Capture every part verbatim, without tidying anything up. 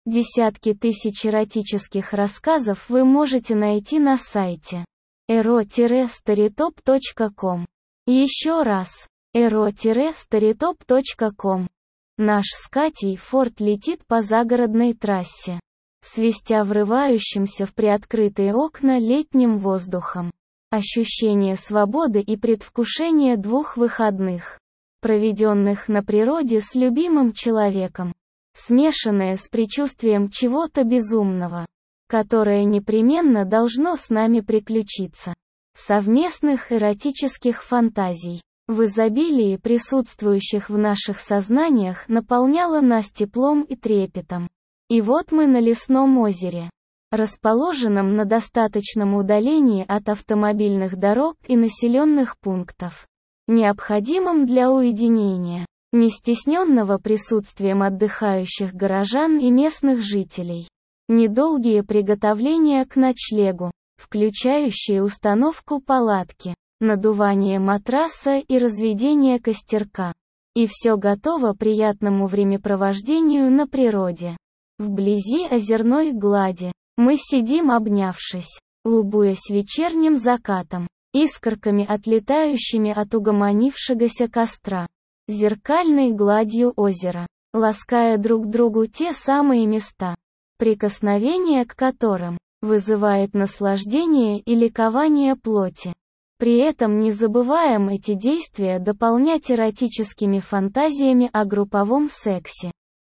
Десятки тысяч эротических рассказов вы можете найти на сайте эро старитоп точка ком. Еще раз, эро старитоп точка ком. Наш с Катей Форд летит по загородной трассе, свистя врывающимся в приоткрытые окна летним воздухом. Ощущение свободы и предвкушение двух выходных, проведенных на природе с любимым человеком, смешанное с предчувствием чего-то безумного, которое непременно должно с нами приключиться. Совместных эротических фантазий, в изобилии присутствующих в наших сознаниях, наполняло нас теплом и трепетом. И вот мы на лесном озере, расположенном на достаточном удалении от автомобильных дорог и населенных пунктов, необходимом для уединения, не стесненного присутствием отдыхающих горожан и местных жителей. Недолгие приготовления к ночлегу, включающие установку палатки, надувание матраса и разведение костерка. И все готово к приятному времяпровождению на природе. Вблизи озерной глади мы сидим обнявшись, лубуясь вечерним закатом, искорками, отлетающими от угомонившегося костра, зеркальной гладью озера, лаская друг другу те самые места, прикосновение к которым вызывает наслаждение и ликование плоти. При этом не забываем эти действия дополнять эротическими фантазиями о групповом сексе,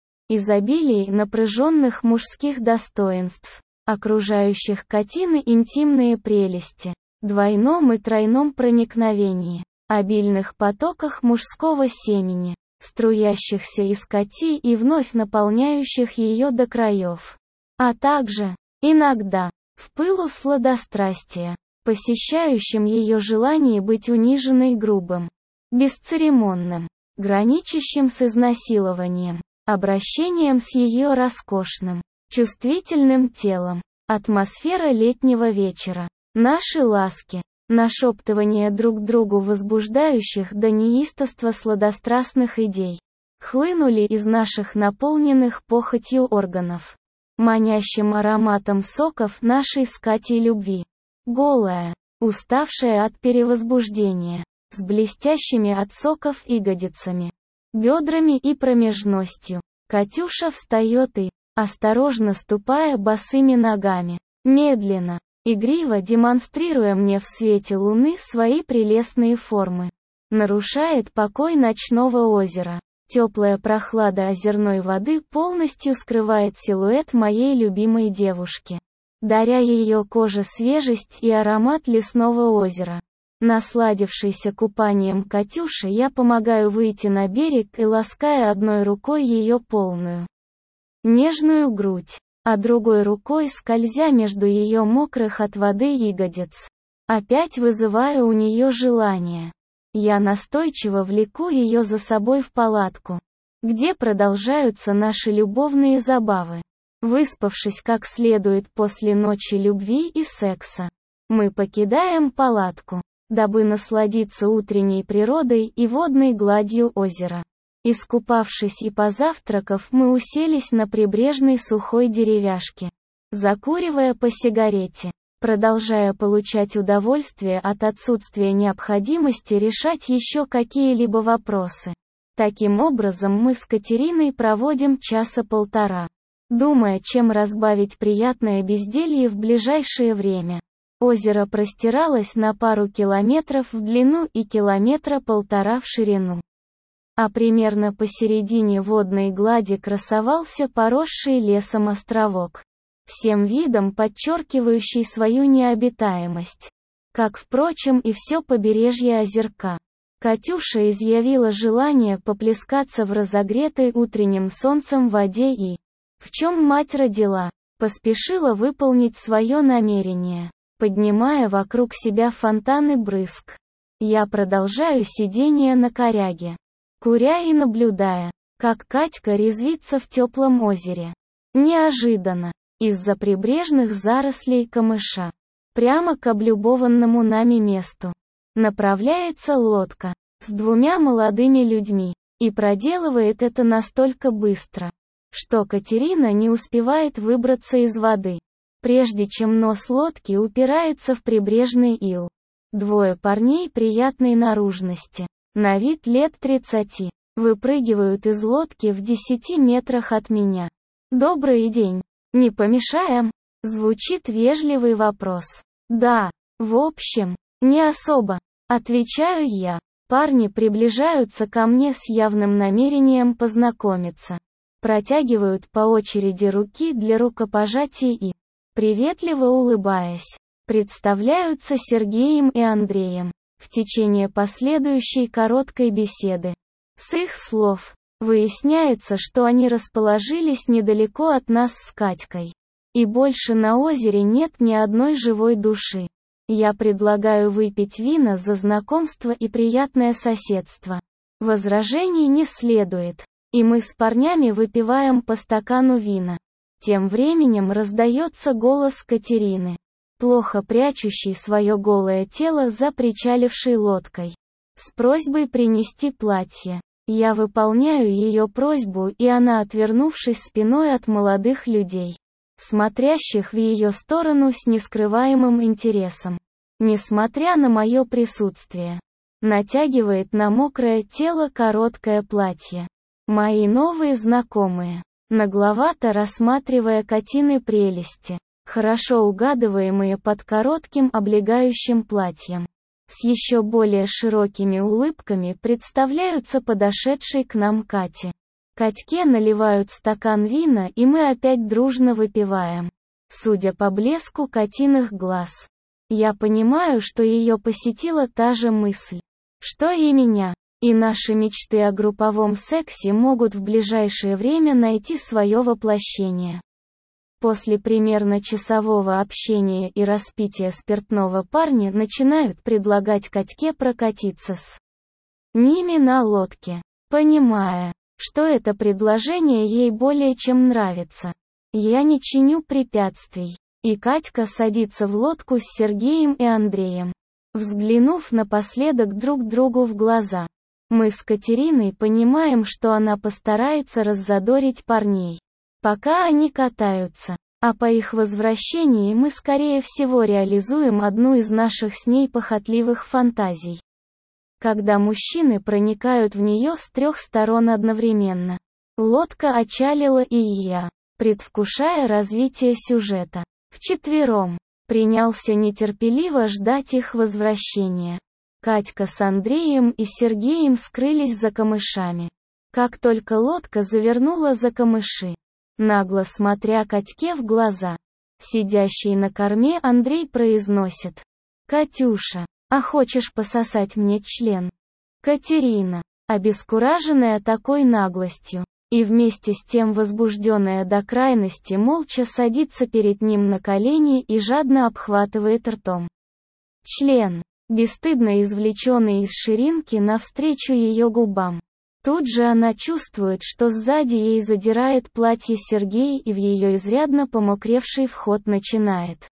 изобилии напряженных мужских достоинств, окружающих Катины интимные прелести, двойном и тройном проникновении, обильных потоках мужского семени, струящихся из Кати и вновь наполняющих ее до краев. А также, иногда, в пылу сладострастия, посещающим ее желание быть униженной грубым, бесцеремонным, граничащим с изнасилованием, обращением с ее роскошным, чувствительным телом. Атмосфера летнего вечера, наши ласки, нашептывание друг другу возбуждающих до неистовства сладострастных идей, хлынули из наших наполненных похотью органов, манящим ароматом соков нашей с Катей любви. Голая, уставшая от перевозбуждения, с блестящими от соков ягодицами, бедрами и промежностью, Катюша встает и, осторожно ступая босыми ногами, медленно, игриво демонстрируя мне в свете луны свои прелестные формы, нарушает покой ночного озера. Теплая прохлада озерной воды полностью скрывает силуэт моей любимой девушки, даря ее коже свежесть и аромат лесного озера. Насладившейся купанием Катюши, я помогаю выйти на берег и лаская одной рукой ее полную, нежную грудь, а другой рукой скользя между ее мокрых от воды ягодиц, опять вызывая у нее желание. Я настойчиво влеку ее за собой в палатку, где продолжаются наши любовные забавы. Выспавшись как следует после ночи любви и секса, мы покидаем палатку, дабы насладиться утренней природой и водной гладью озера. Искупавшись и позавтракав, мы уселись на прибрежной сухой деревяшке, закуривая по сигарете, продолжая получать удовольствие от отсутствия необходимости решать еще какие-либо вопросы. Таким образом мы с Катериной проводим часа полтора, думая, чем разбавить приятное безделье в ближайшее время. Озеро простиралось на пару километров в длину и километра полтора в ширину. А примерно посередине водной глади красовался поросший лесом островок, всем видом подчеркивающий свою необитаемость, как, впрочем, и все побережье озерка. Катюша изъявила желание поплескаться в разогретой утренним солнцем воде и, в чем мать родила, поспешила выполнить свое намерение, поднимая вокруг себя фонтаны брызг. Я продолжаю сидение на коряге, куря и наблюдая, как Катька резвится в теплом озере. Неожиданно, из-за прибрежных зарослей камыша, прямо к облюбованному нами месту, направляется лодка с двумя молодыми людьми, и проделывает это настолько быстро, что Катерина не успевает выбраться из воды, прежде чем нос лодки упирается в прибрежный ил. Двое парней приятной наружности, на вид лет тридцати, выпрыгивают из лодки в десяти метрах от меня. «Добрый день. Не помешаем?» — звучит вежливый вопрос. «Да, в общем, не особо», — отвечаю я. Парни приближаются ко мне с явным намерением познакомиться. Протягивают по очереди руки для рукопожатия и, приветливо улыбаясь, представляются Сергеем и Андреем. В течение последующей короткой беседы, с их слов, выясняется, что они расположились недалеко от нас с Катькой. И больше на озере нет ни одной живой души. Я предлагаю выпить вина за знакомство и приятное соседство. Возражений не следует, и мы с парнями выпиваем по стакану вина. Тем временем раздается голос Катерины, плохо прячущей свое голое тело за причалившей лодкой, с просьбой принести платье. Я выполняю ее просьбу, и она, отвернувшись спиной от молодых людей, смотрящих в ее сторону с нескрываемым интересом, несмотря на мое присутствие, натягивает на мокрое тело короткое платье. Мои новые знакомые, нагловато рассматривая Катины прелести, хорошо угадываемые под коротким облегающим платьем, с еще более широкими улыбками представляются подошедшей к нам Кате. Катьке наливают стакан вина, и мы опять дружно выпиваем. Судя по блеску Катиных глаз, я понимаю, что ее посетила та же мысль, что и меня, и наши мечты о групповом сексе могут в ближайшее время найти свое воплощение. После примерно часового общения и распития спиртного парни начинают предлагать Катьке прокатиться с ними на лодке, понимая, что это предложение ей более чем нравится. Я не чиню препятствий, и Катька садится в лодку с Сергеем и Андреем. Взглянув напоследок друг другу в глаза, мы с Катериной понимаем, что она постарается раззадорить парней, пока они катаются, а по их возвращении мы скорее всего реализуем одну из наших с ней похотливых фантазий. Когда мужчины проникают в нее с трех сторон одновременно. Лодка отчалила, и я, предвкушая развитие сюжета, вчетвером, принялся нетерпеливо ждать их возвращения. Катька с Андреем и Сергеем скрылись за камышами. Как только лодка завернула за камыши, нагло смотря Катьке в глаза, сидящий на корме Андрей произносит: «Катюша, а хочешь пососать мне член?» Катерина, обескураженная такой наглостью, и вместе с тем возбужденная до крайности, молча садится перед ним на колени и жадно обхватывает ртом член, бесстыдно извлеченный из ширинки навстречу ее губам. Тут же она чувствует, что сзади ей задирает платье Сергей, и в ее изрядно помокревший вход начинает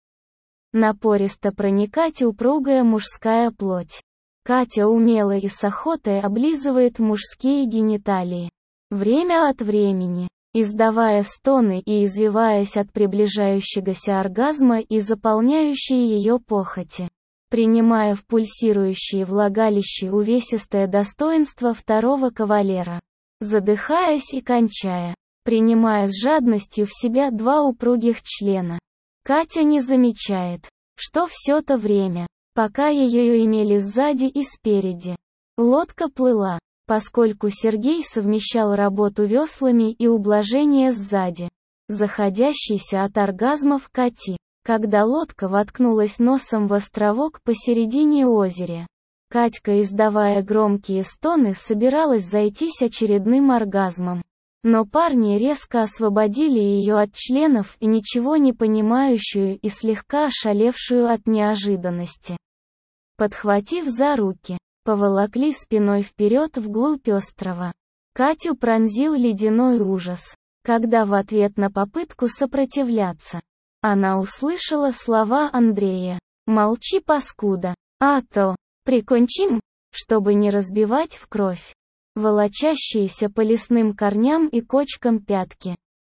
напористо проникать упругая мужская плоть. Катя умело и с охотой облизывает мужские гениталии, время от времени, издавая стоны и извиваясь от приближающегося оргазма и заполняющей ее похоти, принимая в пульсирующие влагалище увесистое достоинство второго кавалера, задыхаясь и кончая, принимая с жадностью в себя два упругих члена. Катя не замечает, что все то время, пока ее имели сзади и спереди, лодка плыла, поскольку Сергей совмещал работу веслами и ублажение сзади, заходящийся от оргазмов Кати. Когда лодка воткнулась носом в островок посередине озера, Катька, издавая громкие стоны, собиралась зайтись очередным оргазмом. Но парни резко освободили ее от членов, и ничего не понимающую и слегка ошалевшую от неожиданности, подхватив за руки, поволокли спиной вперед вглубь острова. Катю пронзил ледяной ужас, когда в ответ на попытку сопротивляться, она услышала слова Андрея: «Молчи, паскуда, а то прикончим», чтобы не разбивать в кровь волочащиеся по лесным корням и кочкам пятки.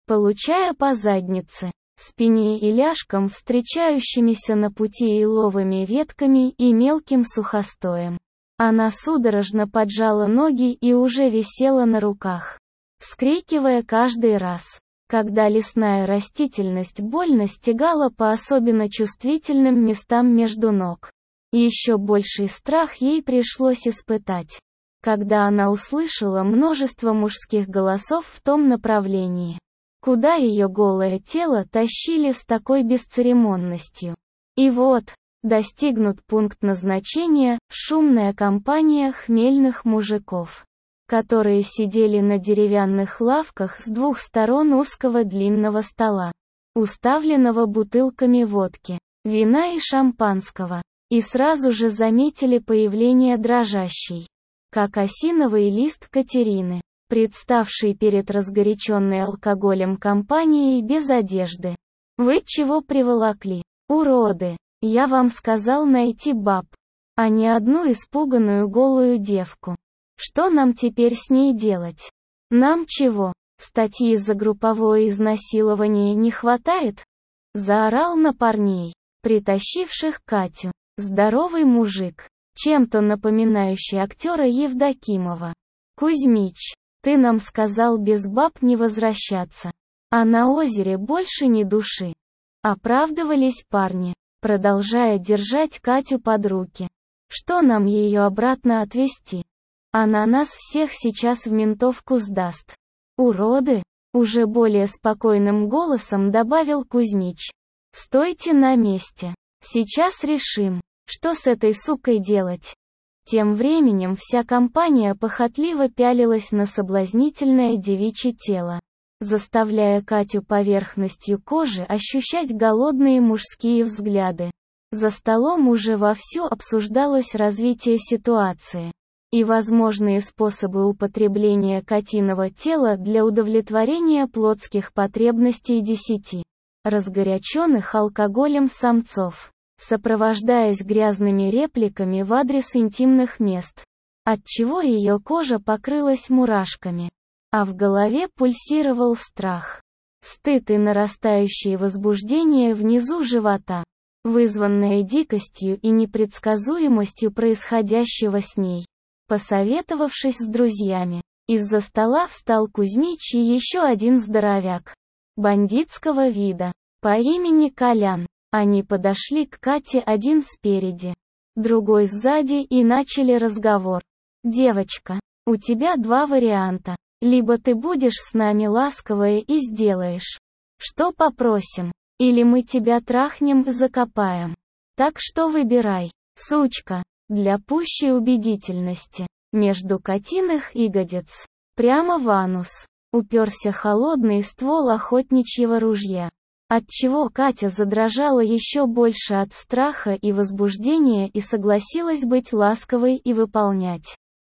получая по заднице, спине и ляжкам встречающимися на пути еловыми ветками и мелким сухостоем. Она судорожно поджала ноги и уже висела на руках, вскрикивая каждый раз, когда лесная растительность больно стегала по особенно чувствительным местам между ног. Еще больший страх ей пришлось испытать, когда она услышала множество мужских голосов в том направлении, куда ее голое тело тащили с такой бесцеремонностью. И вот, достигнут пункт назначения, шумная компания хмельных мужиков, которые сидели на деревянных лавках с двух сторон узкого длинного стола, уставленного бутылками водки, вина и шампанского, и сразу же заметили появление дрожащей, как осиновый лист Катерины, представшей перед разгоряченной алкоголем компанией без одежды. «Вы чего приволокли, уроды? Я вам сказал найти баб, а не одну испуганную голую девку. Что нам теперь с ней делать? Нам чего, статьи за групповое изнасилование не хватает?» Заорал на парней, притащивших Катю, здоровый мужик, чем-то напоминающий актера Евдокимова. «Кузьмич, ты нам сказал без баб не возвращаться, а на озере больше ни души», оправдывались парни, продолжая держать Катю под руки. «Что нам ее обратно отвезти? Она нас всех сейчас в ментовку сдаст. Уроды!» Уже более спокойным голосом добавил Кузьмич. «Стойте на месте. Сейчас решим, что с этой сукой делать». Тем временем вся компания похотливо пялилась на соблазнительное девичье тело, заставляя Катю поверхностью кожи ощущать голодные мужские взгляды. За столом уже вовсю обсуждалось развитие ситуации и возможные способы употребления Катиного тела для удовлетворения плотских потребностей десяти разгоряченных алкоголем самцов, сопровождаясь грязными репликами в адрес интимных мест, отчего ее кожа покрылась мурашками, а в голове пульсировал страх, стыд и нарастающее возбуждение внизу живота, вызванное дикостью и непредсказуемостью происходящего с ней. Посоветовавшись с друзьями, из-за стола встал Кузьмич и еще один здоровяк, бандитского вида, по имени Колян. Они подошли к Кате один спереди, другой сзади и начали разговор. «Девочка, у тебя два варианта. Либо ты будешь с нами ласковая и сделаешь, что попросим, или мы тебя трахнем и закопаем. Так что выбирай, сучка». Для пущей убедительности, между Катиных ягодиц, прямо в анус, уперся холодный ствол охотничьего ружья, отчего Катя задрожала еще больше от страха и возбуждения и согласилась быть ласковой и выполнять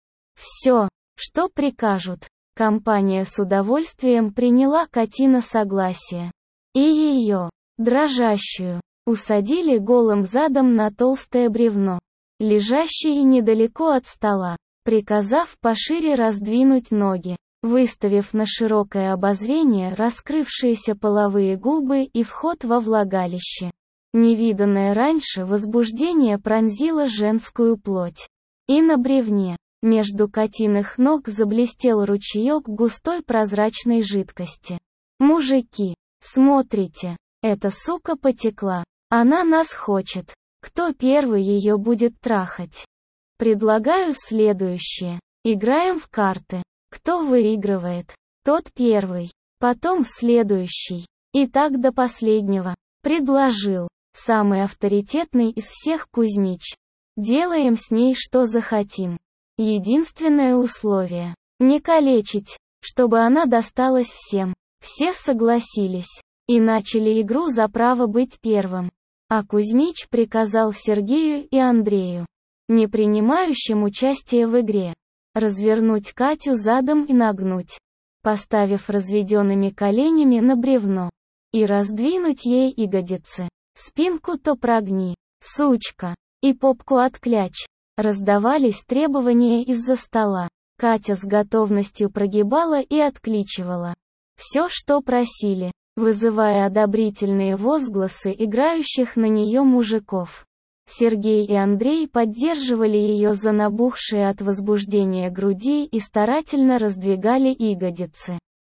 все, что прикажут. Компания с удовольствием приняла Катино согласие. И ее, дрожащую, усадили голым задом на толстое бревно, лежащее недалеко от стола, приказав пошире раздвинуть ноги, выставив на широкое обозрение раскрывшиеся половые губы и вход во влагалище. Невиданное раньше возбуждение пронзило женскую плоть. И на бревне, между Катиных ног заблестел ручеек густой прозрачной жидкости. «Мужики, смотрите, эта сука потекла, она нас хочет. Кто первый ее будет трахать? Предлагаю следующее. Играем в карты. Кто выигрывает, тот первый. Потом следующий. И так до последнего. Предложил самый авторитетный из всех Кузьмич. Делаем с ней что захотим. Единственное условие – не калечить, чтобы она досталась всем. Все согласились и начали игру за право быть первым. А Кузьмич приказал Сергею и Андрею, не принимающим участие в игре, развернуть Катю задом и нагнуть, поставив разведенными коленями на бревно, и раздвинуть ей ягодицы. Спинку-то прогни, сучка, и попку отклячь. Раздавались требования из-за стола. Катя с готовностью прогибала и откличивала. Все, что просили, вызывая одобрительные возгласы играющих на нее мужиков. Сергей и Андрей поддерживали ее за набухшие от возбуждения груди и старательно раздвигали ягодицы,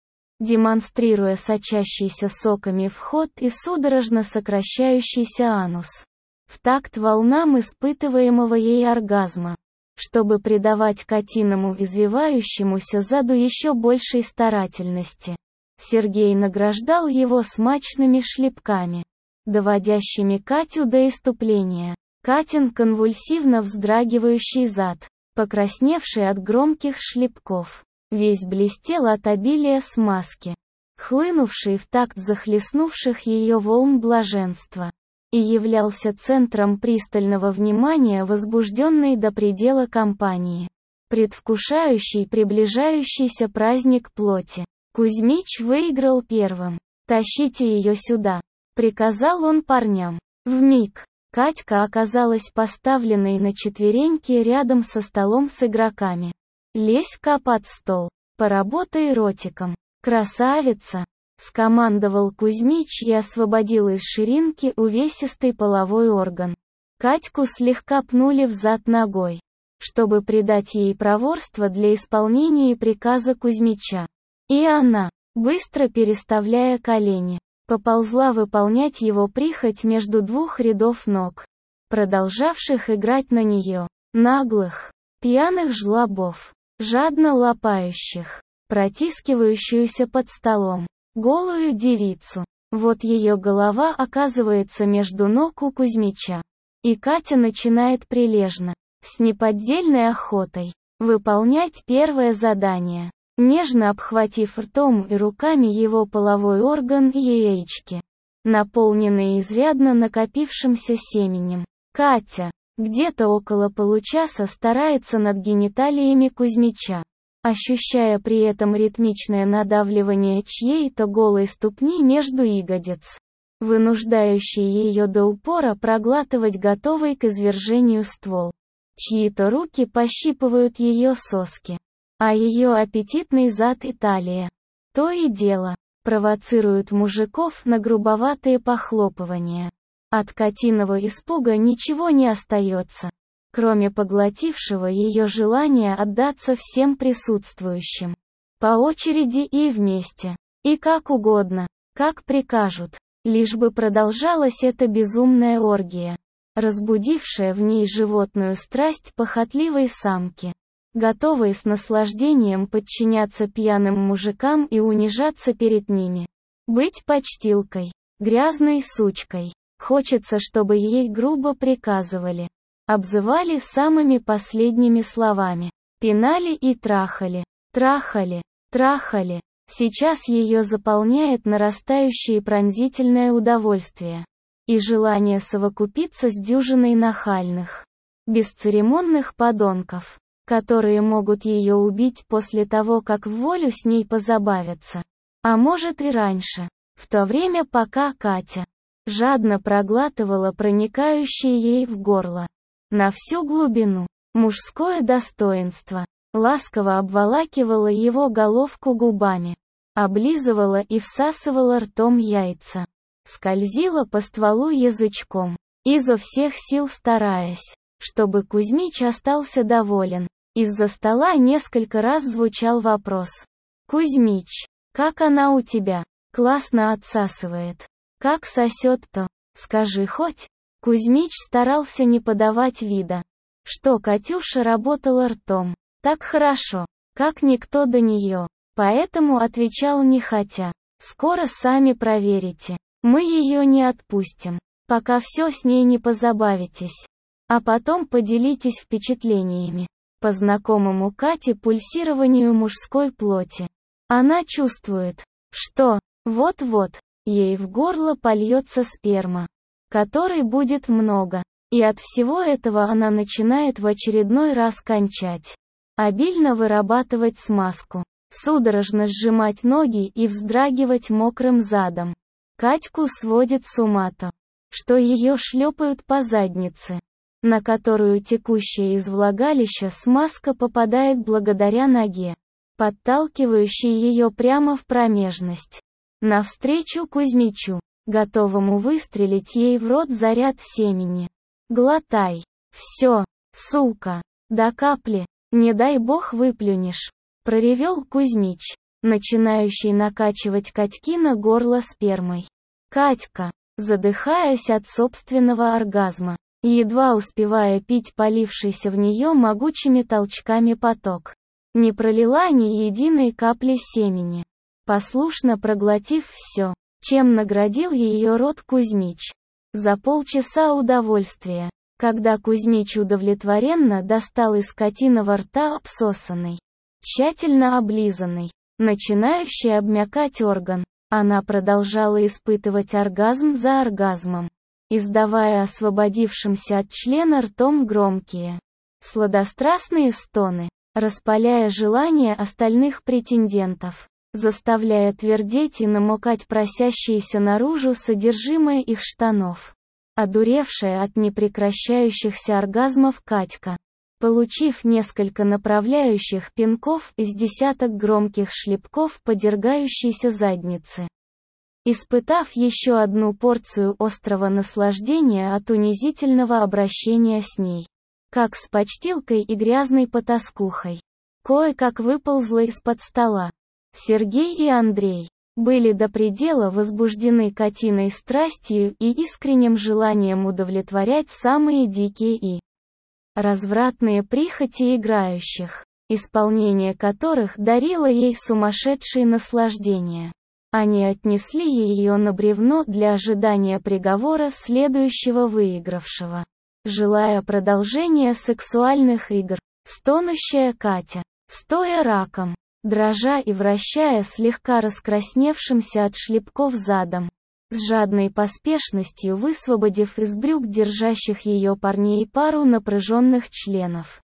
демонстрируя сочащийся соками вход и судорожно сокращающийся анус, в такт волнам испытываемого ей оргазма, чтобы придавать котиному извивающемуся заду еще большей старательности. Сергей награждал его смачными шлепками, доводящими Катю до исступления. Катин конвульсивно вздрагивающий зад, покрасневший от громких шлепков, весь блестел от обилия смазки, хлынувший в такт захлестнувших ее волн блаженства, и являлся центром пристального внимания возбужденной до предела компании, предвкушающей приближающийся праздник плоти. Кузьмич выиграл первым. «Тащите ее сюда», — приказал он парням. Вмиг Катька оказалась поставленной на четвереньки рядом со столом с игроками. «Лезь-ка под стол, поработай ротиком, красавица!» — скомандовал Кузьмич и освободил из ширинки увесистый половой орган. Катьку слегка пнули взад ногой, чтобы придать ей проворство для исполнения приказа Кузьмича. И она, быстро переставляя колени, поползла выполнять его прихоть между двух рядов ног, продолжавших играть на нее, наглых, пьяных жлобов, жадно лапающих, протискивающуюся под столом, голую девицу. Вот ее голова оказывается между ног у Кузьмича. И Катя начинает прилежно, с неподдельной охотой, выполнять первое задание, нежно обхватив ртом и руками его половой орган и яички, наполненные изрядно накопившимся семенем. Катя, где-то около получаса старается над гениталиями Кузьмича, ощущая при этом ритмичное надавливание чьей-то голой ступни между ягодиц, вынуждающий ее до упора проглатывать готовый к извержению ствол. Чьи-то руки пощипывают ее соски, а ее аппетитный зад и талия, то и дело, провоцируют мужиков на грубоватые похлопывания. От котиного испуга ничего не остается, кроме поглотившего ее желания отдаться всем присутствующим. По очереди и вместе, и как угодно, как прикажут, лишь бы продолжалась эта безумная оргия, разбудившая в ней животную страсть похотливой самки, готовой с наслаждением подчиняться пьяным мужикам и унижаться перед ними. Быть подстилкой, грязной сучкой. Хочется, чтобы ей грубо приказывали, обзывали самыми последними словами, пинали и трахали, трахали, трахали. Сейчас ее заполняет нарастающее пронзительное удовольствие и желание совокупиться с дюжиной нахальных, бесцеремонных подонков, которые могут ее убить после того, как в волю с ней позабавятся. А может и раньше, в то время пока Катя жадно проглатывала проникающее ей в горло, на всю глубину, мужское достоинство, ласково обволакивала его головку губами, облизывала и всасывала ртом яйца, скользила по стволу язычком, изо всех сил стараясь, чтобы Кузьмич остался доволен. Из-за стола несколько раз звучал вопрос. «Кузьмич, как она у тебя? Классно отсасывает. Как сосет-то? Скажи хоть». Кузьмич старался не подавать вида, что Катюша работала ртом так хорошо, как никто до нее, поэтому отвечал нехотя. «Скоро сами проверите. Мы ее не отпустим, пока все с ней не позабавитесь. А потом поделитесь впечатлениями». По знакомому Кате пульсированию мужской плоти. Она чувствует, что, вот-вот, ей в горло польется сперма, которой будет много, и от всего этого она начинает в очередной раз кончать, обильно вырабатывать смазку, судорожно сжимать ноги и вздрагивать мокрым задом. Катьку сводит с ума то, что ее шлепают по заднице, на которую текущая из влагалища смазка попадает благодаря ноге. подталкивающий ее прямо в промежность. Навстречу Кузьмичу, готовому выстрелить ей в рот заряд семени. «Глотай. Все, сука, до капли, не дай бог выплюнешь», — проревел Кузьмич, начинающий накачивать Катькино горло спермой. Катька, задыхаясь от собственного оргазма, едва успевая пить полившийся в нее могучими толчками поток, не пролила ни единой капли семени, послушно проглотив все, чем наградил ее рот Кузьмич. За полчаса удовольствия, когда Кузьмич удовлетворенно достал из Катиного рта обсосанный, тщательно облизанный, начинающий обмякать орган, она продолжала испытывать оргазм за оргазмом, издавая освободившимся от члена ртом громкие, сладострастные стоны, распаляя желание остальных претендентов, заставляя твердеть и намокать просящиеся наружу содержимое их штанов. Одуревшая от непрекращающихся оргазмов Катька, получив несколько направляющих пинков из десяток громких шлепков по дергающейся заднице, испытав еще одну порцию острого наслаждения от унизительного обращения с ней, как с почтилкой и грязной потаскухой, кое-как выползла из-под стола. Сергей и Андрей были до предела возбуждены Катиной страстью и искренним желанием удовлетворять самые дикие и развратные прихоти играющих, исполнение которых дарило ей сумасшедшее наслаждение. Они отнесли ее на бревно для ожидания приговора следующего выигравшего. Желая продолжения сексуальных игр, стонущая Катя, стоя раком, дрожа и вращая слегка раскрасневшимся от шлепков задом, с жадной поспешностью высвободив из брюк держащих ее парней пару напряженных членов,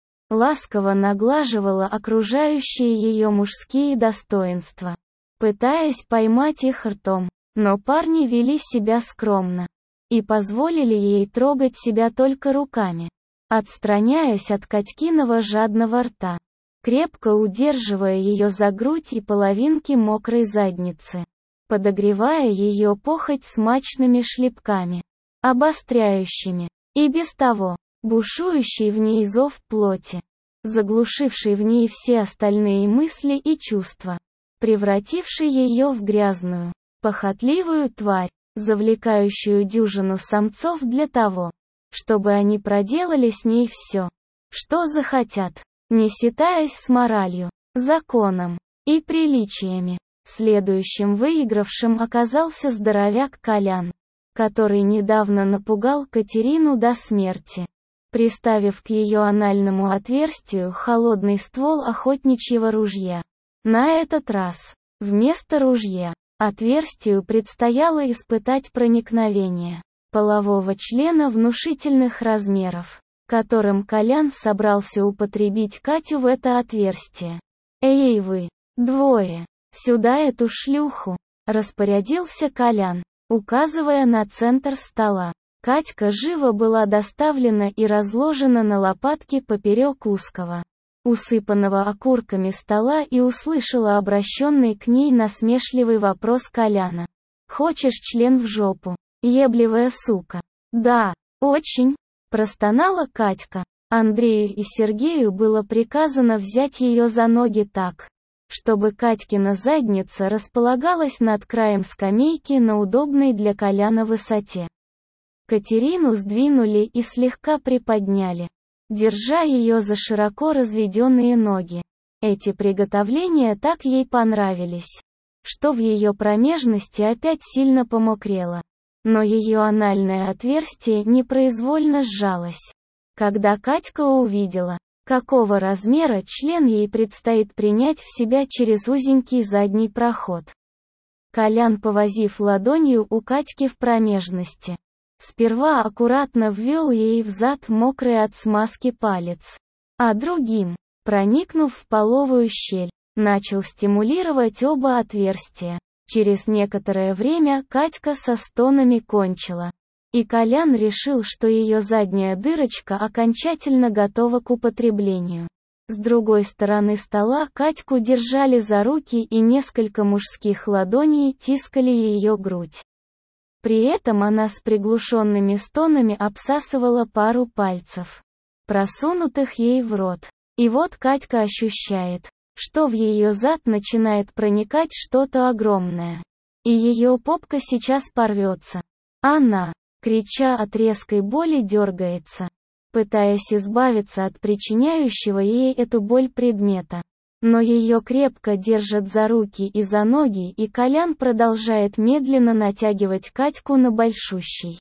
ласково наглаживала окружающие ее мужские достоинства, пытаясь поймать их ртом, но парни вели себя скромно и позволили ей трогать себя только руками, отстраняясь от Катькиного жадного рта, крепко удерживая ее за грудь и половинки мокрой задницы, подогревая ее похоть смачными шлепками, обостряющими, и без того, бушующий в ней зов плоти, заглушивший в ней все остальные мысли и чувства, превративший ее в грязную, похотливую тварь, завлекающую дюжину самцов для того, чтобы они проделали с ней все, что захотят, не считаясь с моралью, законом и приличиями. Следующим выигравшим оказался здоровяк Колян, который недавно напугал Катерину до смерти, приставив к ее анальному отверстию холодный ствол охотничьего ружья. На этот раз, вместо ружья, отверстию предстояло испытать проникновение полового члена внушительных размеров, которым Колян собрался употребить Катю в это отверстие. «Эй вы, двое, сюда эту шлюху!» — распорядился Колян, указывая на центр стола. Катька живо была доставлена и разложена на лопатки поперек узкого, усыпанного окурками стола, и услышала обращенный к ней насмешливый вопрос Коляна. «Хочешь член в жопу, ебливая сука?» «Да, очень», — простонала Катька. Андрею и Сергею было приказано взять ее за ноги так, чтобы Катькина задница располагалась над краем скамейки на удобной для Коляна высоте. Катерину сдвинули и слегка приподняли, держа ее за широко разведенные ноги. Эти приготовления так ей понравились, что в ее промежности опять сильно помокрело. Но ее анальное отверстие непроизвольно сжалось, когда Катька увидела, какого размера член ей предстоит принять в себя через узенький задний проход. Колян, повозив ладонью у Катьки в промежности, сперва аккуратно ввел ей в зад мокрый от смазки палец, а другим, проникнув в половую щель, начал стимулировать оба отверстия. Через некоторое время Катька со стонами кончила, и Колян решил, что ее задняя дырочка окончательно готова к употреблению. С другой стороны стола Катьку держали за руки и несколько мужских ладоней тискали ее грудь. При этом она с приглушенными стонами обсасывала пару пальцев, просунутых ей в рот. И вот Катька ощущает, что в ее зад начинает проникать что-то огромное. И ее попка сейчас порвется. Она, крича от резкой боли, дергается, пытаясь избавиться от причиняющего ей эту боль предмета. Но ее крепко держат за руки и за ноги, и Колян продолжает медленно натягивать Катьку на большущий,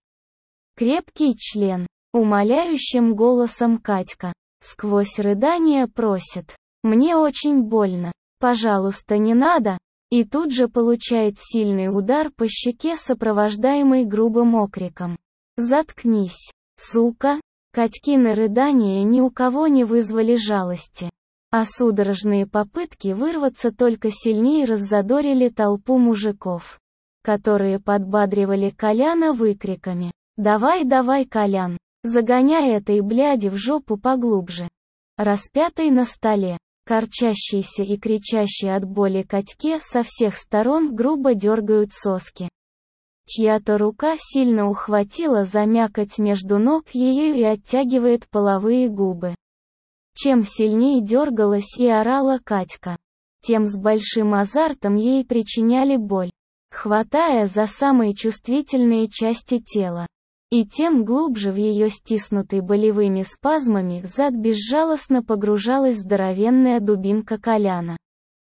крепкий член. Умоляющим голосом Катька, сквозь рыдания, просит: «Мне очень больно, пожалуйста, не надо», и тут же получает сильный удар по щеке, сопровождаемый грубым окриком: «Заткнись, сука!». Катькины рыдания ни у кого не вызвали жалости, а судорожные попытки вырваться только сильнее раззадорили толпу мужиков, которые подбадривали Коляна выкриками: «Давай, давай, Колян, загоняй этой бляди в жопу поглубже». Распятый на столе, корчащийся и кричащий от боли Катьке со всех сторон грубо дергают соски. Чья-то рука сильно ухватила за мякоть между ног ее и оттягивает половые губы. Чем сильнее дергалась и орала Катька, тем с большим азартом ей причиняли боль, хватая за самые чувствительные части тела. И тем глубже в ее стиснутый болевыми спазмами зад безжалостно погружалась здоровенная дубинка Коляна.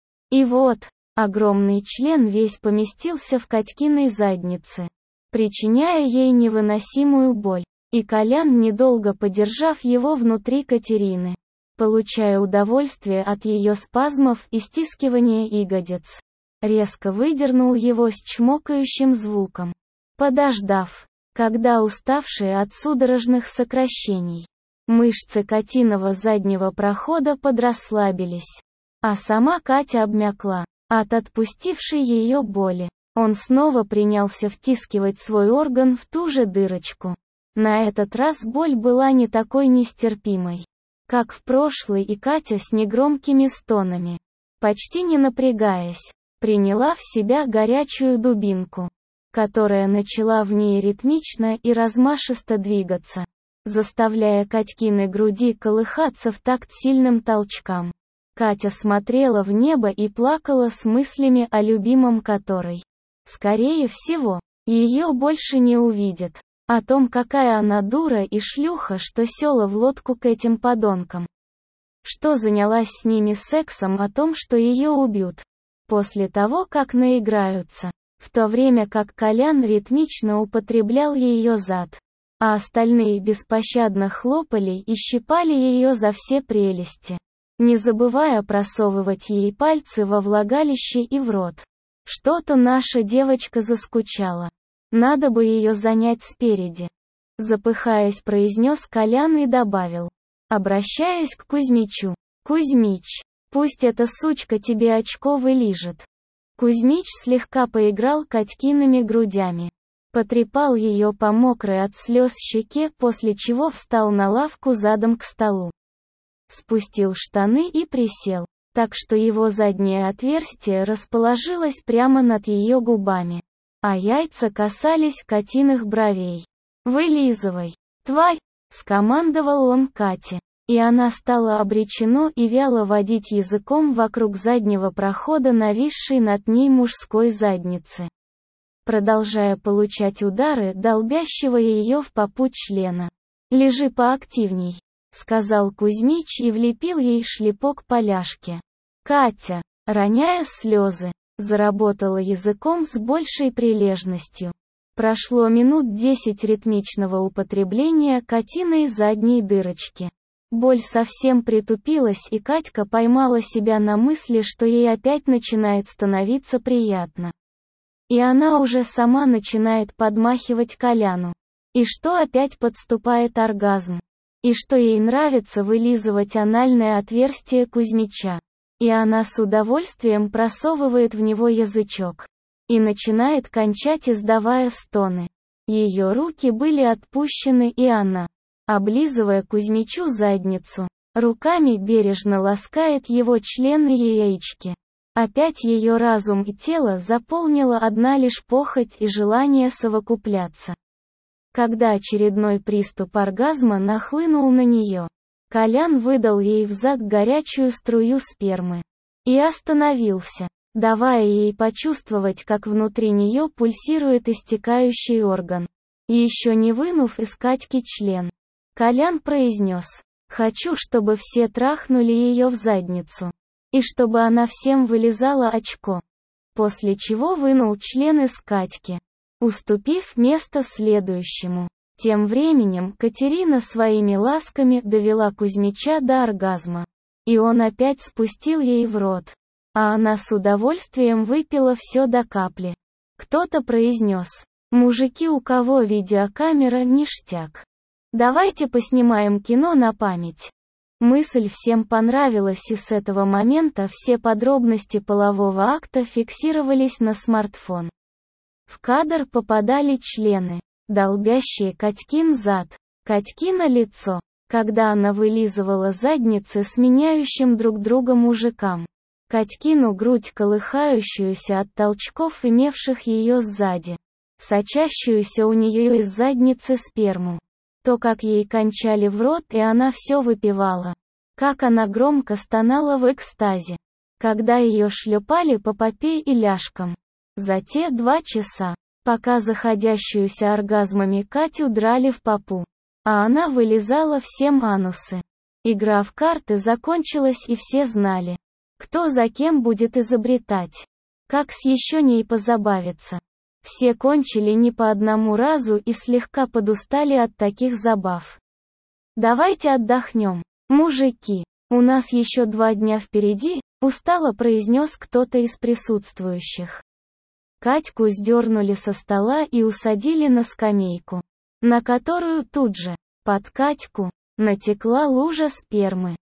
И вот, огромный член весь поместился в Катькиной заднице, причиняя ей невыносимую боль. И Колян, недолго подержав его внутри Катерины, получая удовольствие от ее спазмов и стискивания ягодиц, резко выдернул его с чмокающим звуком. Подождав, когда уставшие от судорожных сокращений мышцы Катиного заднего прохода подрасслабились, а сама Катя обмякла от отпустившей ее боли, он снова принялся втискивать свой орган в ту же дырочку. На этот раз боль была не такой нестерпимой, как в прошлый, и Катя с негромкими стонами, почти не напрягаясь, приняла в себя горячую дубинку, которая начала в ней ритмично и размашисто двигаться, заставляя Катькины груди колыхаться в такт сильным толчкам. Катя смотрела в небо и плакала с мыслями о любимом, который, скорее всего, ее больше не увидит, о том, какая она дура и шлюха, что села в лодку к этим подонкам, что занялась с ними сексом, о том, что ее убьют после того, как наиграются. В то время как Колян ритмично употреблял ее зад, а остальные беспощадно хлопали и щипали ее за все прелести, не забывая просовывать ей пальцы во влагалище и в рот. Что-то наша девочка заскучала. Надо бы ее занять спереди. Запыхаясь, произнес Колян и добавил, обращаясь к Кузьмичу: «Кузьмич, пусть эта сучка тебе очко вылижет». Кузьмич слегка поиграл Катькиными грудями, потрепал ее по мокрой от слез щеке, после чего встал на лавку задом к столу, спустил штаны и присел, так что его заднее отверстие расположилось прямо над ее губами, а яйца касались Катиных бровей. «Вылизывай, тварь!» — скомандовал он Кате. И она стала обречено и вяло водить языком вокруг заднего прохода нависшей над ней мужской задницы, продолжая получать удары долбящего ее в попу члена. «Лежи поактивней», — сказал Кузьмич и влепил ей шлепок по ляжке. Катя, роняя слезы, заработала языком с большей прилежностью. Прошло минут десять ритмичного употребления Катиной задней дырочки. Боль совсем притупилась, и Катька поймала себя на мысли, что ей опять начинает становиться приятно. И она уже сама начинает подмахивать Коляну. И что опять подступает оргазм. И что ей нравится вылизывать анальное отверстие Кузьмича. И она с удовольствием просовывает в него язычок. И начинает кончать, издавая стоны. Ее руки были отпущены, и она, облизывая Кузьмичу задницу, Руками бережно ласкает его член и яички. Опять ее разум и тело заполнила одна лишь похоть и желание совокупляться. Когда очередной приступ оргазма нахлынул на нее, Колян выдал ей взад горячую струю спермы. И остановился, давая ей почувствовать, как внутри нее пульсирует истекающий орган. И еще не вынув из Катьки член, Колян произнес: «Хочу, чтобы все трахнули ее в задницу. И чтобы она всем вылизала очко». После чего вынул член из Катьки, уступив место следующему. Тем временем Катерина своими ласками довела Кузьмича до оргазма. И он опять спустил ей в рот. А она с удовольствием выпила все до капли. Кто-то произнес: «Мужики, у кого видеокамера, ништяк. Давайте поснимаем кино на память». Мысль всем понравилась, и с этого момента все подробности полового акта фиксировались на смартфон. В кадр попадали члены, долбящие Катькин зад, Катькино лицо, когда она вылизывала задницы сменяющим друг друга мужикам, Катькину грудь, колыхающуюся от толчков, имевших ее сзади, сочащуюся у нее из задницы сперму. То, как ей кончали в рот, и она все выпивала. Как она громко стонала в экстазе, когда ее шлепали по попе и ляжкам. За те два часа, пока заходящуюся оргазмами Катю драли в попу, а она вылизала всем анусы. Игра в карты закончилась, и все знали, кто за кем будет изобретать, как с еще ней позабавиться. Все кончили не по одному разу и слегка подустали от таких забав. «Давайте отдохнем, мужики, у нас еще два дня впереди», — устало произнес кто-то из присутствующих. Катьку сдернули со стола и усадили на скамейку, на которую тут же, под Катьку, натекла лужа спермы.